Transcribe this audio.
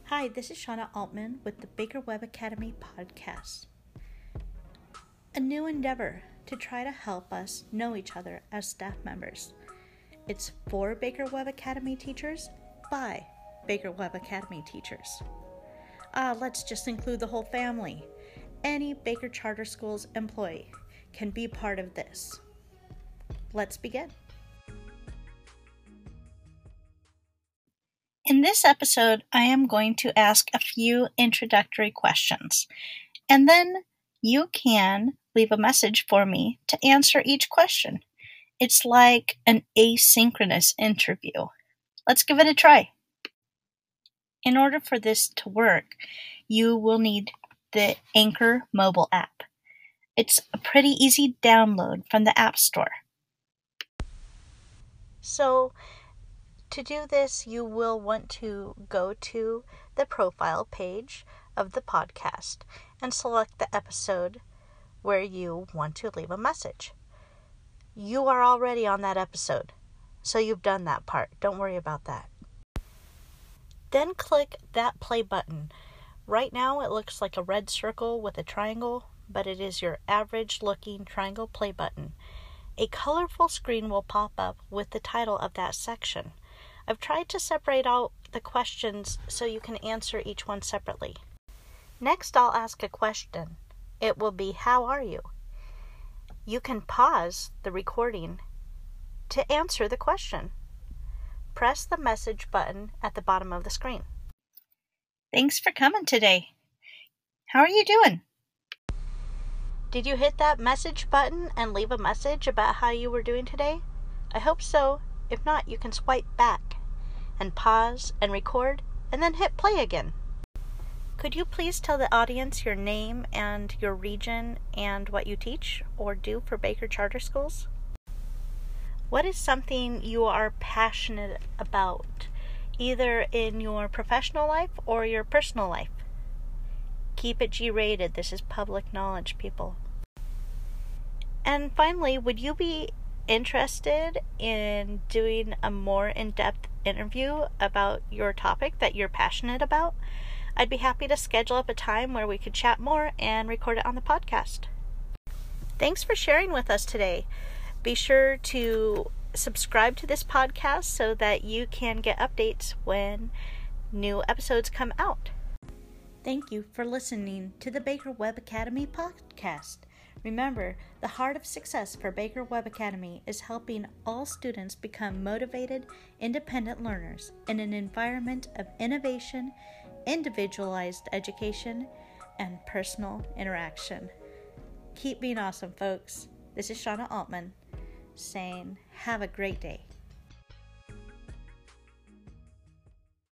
Hi, this is Shauna Altman with the Baker Web Academy podcast. A new endeavor to try to help us know each other as staff members. It's for Baker Web Academy teachers by Baker Web Academy teachers. Let's just include the whole family. Any Baker Charter Schools employee can be part of this. Let's begin. In this episode, I am going to ask a few introductory questions, and then you can leave a message for me to answer each question. It's like an asynchronous interview. Let's give it a try. In order for this to work, you will need the Anchor mobile app. It's a pretty easy download from the App Store. So, to do this, you will want to go to the profile page of the podcast and select the episode where you want to leave a message. You are already on that episode, so you've done that part. Don't worry about that. Then click that play button. Right now it looks like a red circle with a triangle, but it is your average looking triangle play button. A colorful screen will pop up with the title of that section. I've tried to separate out the questions so you can answer each one separately. Next, I'll ask a question. It will be, how are you? You can pause the recording to answer the question. Press the message button at the bottom of the screen. Thanks for coming today. How are you doing? Did you hit that message button and leave a message about how you were doing today? I hope so. If not, you can swipe back and pause and record and then hit play again. Could you please tell the audience your name and your region and what you teach or do for Baker Charter Schools? What is something you are passionate about, either in your professional life or your personal life? Keep it G-rated. This is public knowledge, people. And finally, would you be interested in doing a more in-depth interview about your topic that you're passionate about? I'd be happy to schedule up a time where we could chat more and record it on the podcast. Thanks for sharing with us today. Be sure to subscribe to this podcast so that you can get updates when new episodes come out. Thank you for listening to the Baker Web Academy podcast. Remember, the heart of success for Baker Web Academy is helping all students become motivated, independent learners in an environment of innovation, individualized education, and personal interaction. Keep being awesome, folks. This is Shauna Altman saying, have a great day.